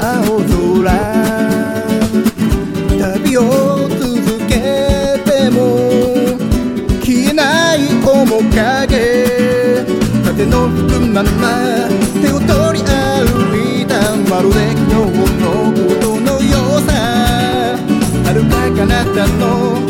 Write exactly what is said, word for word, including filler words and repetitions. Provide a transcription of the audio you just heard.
青空、旅を続けても消えない面影、風の吹くまま手を取り歩いた、まるで今日のことのようさ、遥か彼方の